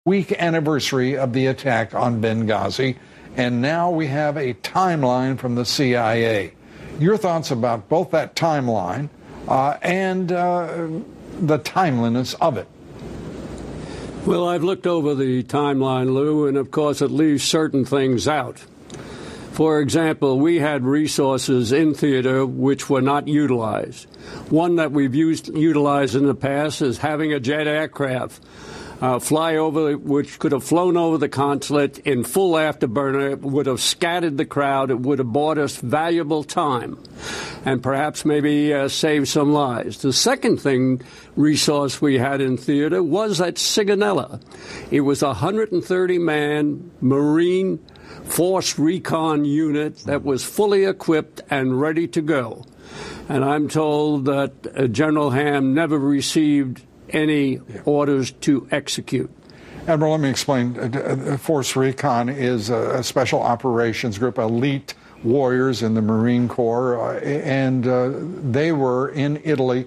week anniversary of the attack on Benghazi, and now we have a timeline from the CIA. Your thoughts about both that timeline and the timeliness of it? Well, I've looked over the timeline, Lou, and of course it leaves certain things out. For example, we had resources in theater which were not utilized. One that we've utilized in the past is having a jet aircraft fly over, which could have flown over the consulate in full afterburner. It would have scattered the crowd. It would have bought us valuable time and perhaps maybe saved some lives. The second resource we had in theater was at Sigonella. It was a 130-man Marine Force Recon unit that was fully equipped and ready to go. And I'm told that General Ham never received any orders to execute. Admiral, let me explain. Force Recon is a special operations group, elite warriors in the Marine Corps, and they were in Italy,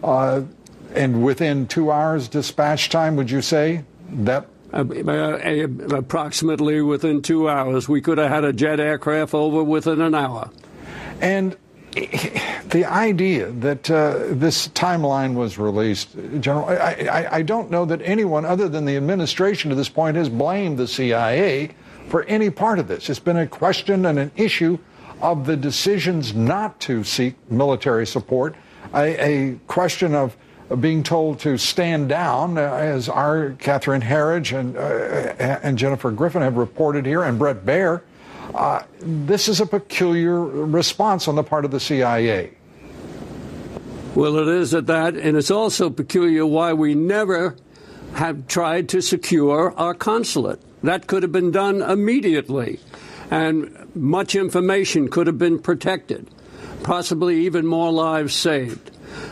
and within 2 hours dispatch time, would you say? That approximately within 2 hours. We could have had a jet aircraft over within an hour. And the idea that this timeline was released, General, I don't know that anyone other than the administration to this point has blamed the CIA for any part of this. It's been a question and an issue of the decisions not to seek military support, a question of being told to stand down, as our Catherine Herridge and Jennifer Griffin have reported here, and Brett Baer. This is a peculiar response on the part of the CIA. Well, it is at that, and it's also peculiar why we never have tried to secure our consulate. That could have been done immediately, and much information could have been protected, possibly even more lives saved.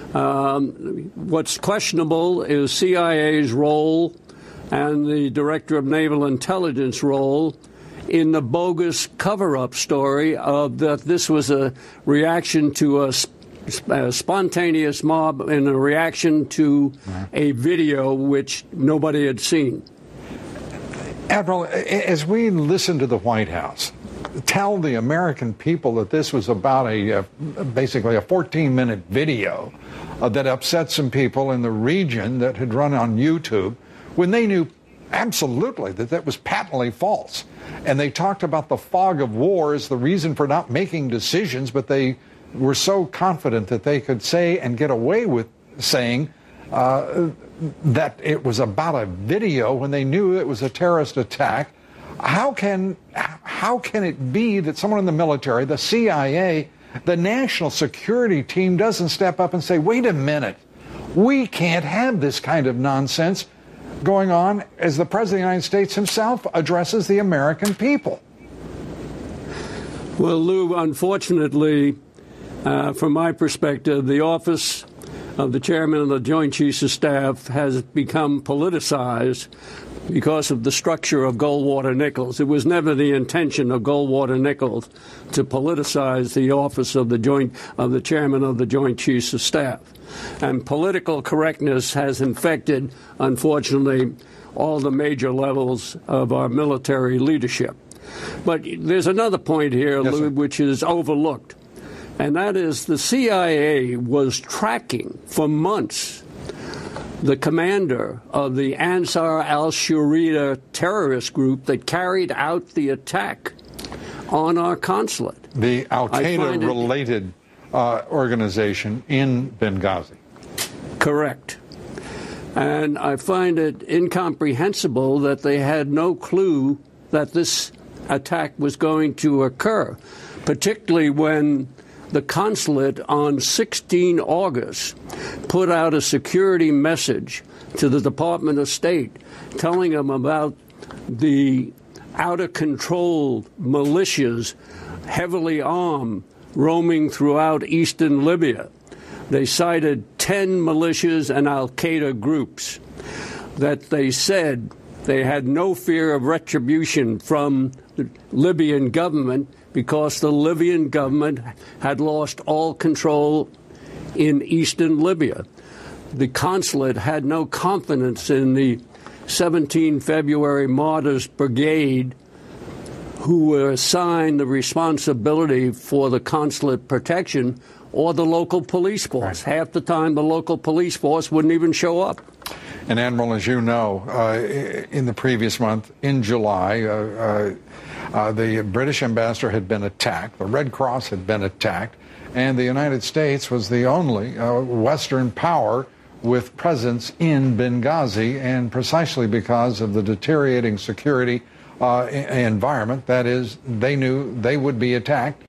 What's questionable is CIA's role and the Director of Naval Intelligence role in the bogus cover-up story of that this was a reaction to a spontaneous mob and a reaction to a video which nobody had seen. Admiral, as we listen to the White House tell the American people that this was about basically a 14-minute video that upset some people in the region that had run on YouTube, when they knew absolutely that was patently false. And they talked about the fog of war as the reason for not making decisions, but they were so confident that they could say and get away with saying that it was about a video when they knew it was a terrorist attack. How can it be that someone in the military, the CIA, the national security team doesn't step up and say, wait a minute, we can't have this kind of nonsense going on as the President of the United States himself addresses the American people? Well, Lou, unfortunately, from my perspective, the office of the Chairman of the Joint Chiefs of Staff has become politicized because of the structure of Goldwater Nichols. It was never the intention of Goldwater Nichols to politicize the office of the Chairman of the Joint Chiefs of Staff. And political correctness has infected, unfortunately, all the major levels of our military leadership. But there's another point here, yes, Lou, which is overlooked, and that is the CIA was tracking for months the commander of the Ansar al-Sharia terrorist group that carried out the attack on our consulate. The Al-Qaeda-related organization in Benghazi. Correct. And I find it incomprehensible that they had no clue that this attack was going to occur, particularly when the consulate on 16 August put out a security message to the Department of State telling them about the out-of-control militias, heavily armed, roaming throughout eastern Libya. They cited 10 militias and al-Qaeda groups that they said they had no fear of retribution from the Libyan government because the Libyan government had lost all control in eastern Libya. The consulate had no confidence in the 17 February Martyrs Brigade, who were assigned the responsibility for the consulate protection, or the local police force. Right. Half the time, the local police force wouldn't even show up. And, Admiral, as you know, in the previous month, in July, the British ambassador had been attacked, the Red Cross had been attacked, and the United States was the only Western power with presence in Benghazi, and precisely because of the deteriorating security environment, that is, they knew they would be attacked.